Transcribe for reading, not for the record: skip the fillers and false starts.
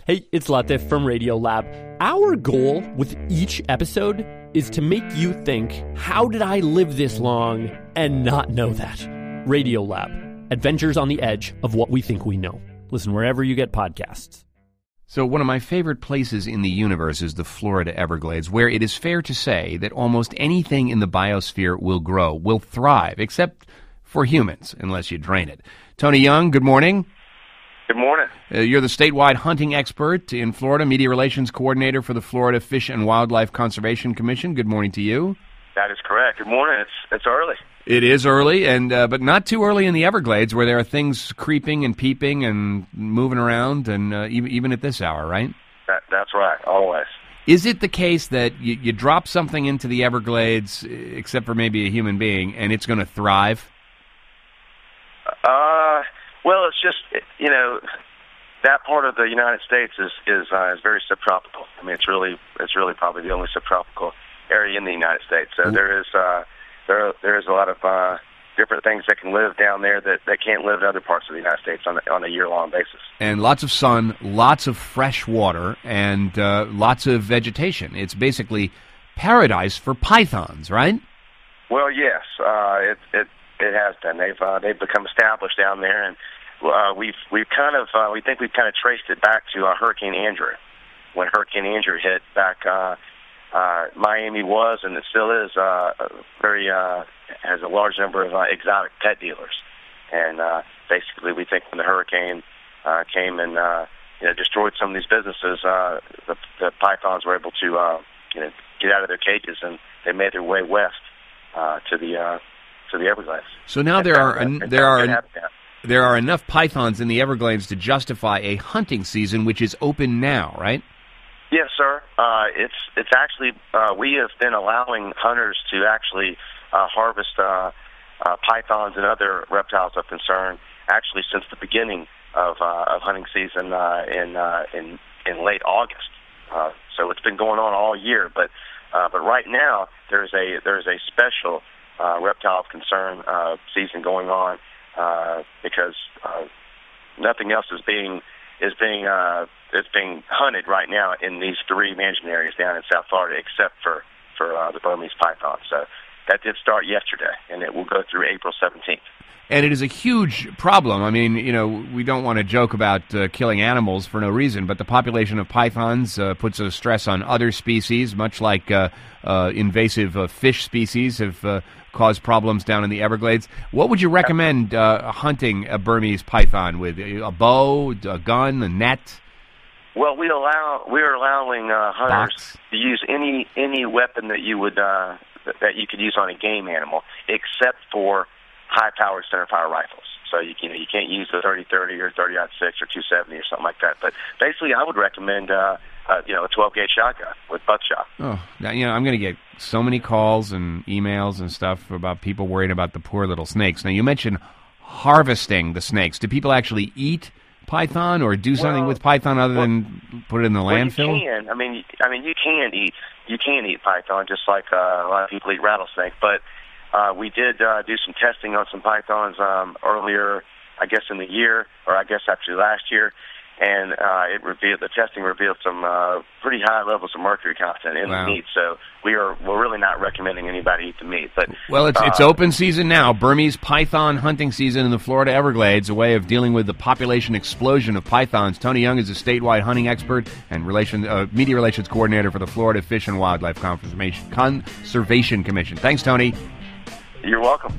Hey, it's Latif from Radiolab. Our goal with each episode is to make you think, how did I live this long and not know that? Radiolab, adventures on the edge of what we think we know. Listen wherever you get podcasts. So one of my favorite places in the universe is the Florida Everglades, where it is fair to say that almost anything in the biosphere will grow, will thrive, except for humans, unless you drain it. Tony Young, good morning. Good morning. You're the statewide hunting expert in Florida, media relations coordinator for the Florida Fish and Wildlife Conservation Commission. Good morning to you. That is correct. Good morning. It's early. It is early, and but not too early in the Everglades, where there are things creeping and peeping and moving around, and even at this hour, right? That's right, always. Is it the case that you drop something into the Everglades, except for maybe a human being, and it's going to thrive? Well, it's just, that part of the United States is very subtropical. I mean, it's really probably the only subtropical area in the United States. So there is a lot of different things that can live down there that can't live in other parts of the United States on a year-long basis. And lots of sun, lots of fresh water, and lots of vegetation. It's basically paradise for pythons, right? Well, yes, it has been. They've become established down there, and we think we've kind of traced it back to Hurricane Andrew. When Hurricane Andrew hit back, Miami was, and it still is, has a large number of exotic pet dealers. And basically, we think when the hurricane came and destroyed some of these businesses, the pythons were able to get out of their cages, and they made their way west to the Everglades. So now there are enough pythons in the Everglades to justify a hunting season, which is open now, right? Yes, sir. It's actually we have been allowing hunters to actually harvest pythons and other reptiles of concern actually since the beginning of hunting season in late August. So it's been going on all year, but right now there's a special reptile of concern season going on because nothing else is being hunted right now in these three management areas down in South Florida, except for the Burmese python. So that did start yesterday, and it will go through April 17th. And it is a huge problem. I mean, we don't want to joke about killing animals for no reason, but the population of pythons puts a stress on other species, much like invasive fish species have caused problems down in the Everglades. What would you recommend hunting a Burmese python with? A bow, a gun, a net? Well, we're allowing hunters to use any weapon that you could use on a game animal, except for high-powered centerfire rifles. So you can't use the 30-30 or 30-06 or 270 or something like that. But basically, I would recommend a 12-gauge shotgun with buckshot. Oh, now, I'm going to get so many calls and emails and stuff about people worried about the poor little snakes. Now, you mentioned harvesting the snakes. Do people actually eat python or do something with python other than put it in the landfill? You can. I mean, you can eat python just like a lot of people eat rattlesnake, but we did do some testing on some pythons earlier, I guess in the year, or I guess actually last year, and the testing revealed some pretty high levels of mercury content in the meat. So we're really not recommending anybody eat the meat. But it's open season now. Burmese python hunting season in the Florida Everglades, a way of dealing with the population explosion of pythons. Tony Young is a statewide hunting expert and media relations coordinator for the Florida Fish and Wildlife Conservation Commission. Thanks, Tony. You're welcome.